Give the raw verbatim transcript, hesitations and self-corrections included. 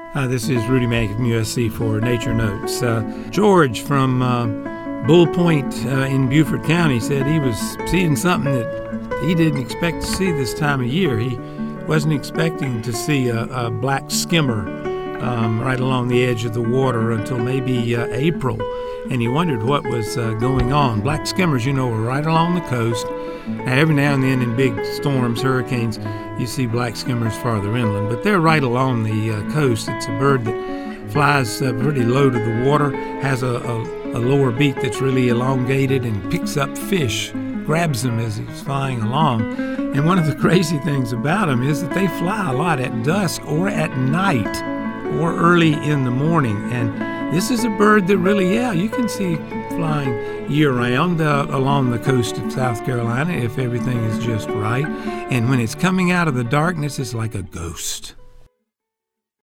Uh, this is Rudy Mack from U S C for Nature Notes. Uh, George from uh, Bull Point uh, in Beaufort County said he was seeing something that he didn't expect to see this time of year. He wasn't expecting to see a, a black skimmer um, right along the edge of the water until maybe uh, April, and he wondered what was uh, going on. Black skimmers, you know, are right along the coast. Now, every now and then in big storms, hurricanes, you see black skimmers farther inland, but they're right along the uh, coast. It's a bird that flies uh, pretty low to the water, has a, a, a lower beak that's really elongated, and picks up fish, grabs them as he's flying along. And one of the crazy things about them is that they fly a lot at dusk or at night or early in the morning. And this is a bird that really, yeah, you can see flying year-round uh, along the coast of South Carolina if everything is just right. And when it's coming out of the darkness, it's like a ghost.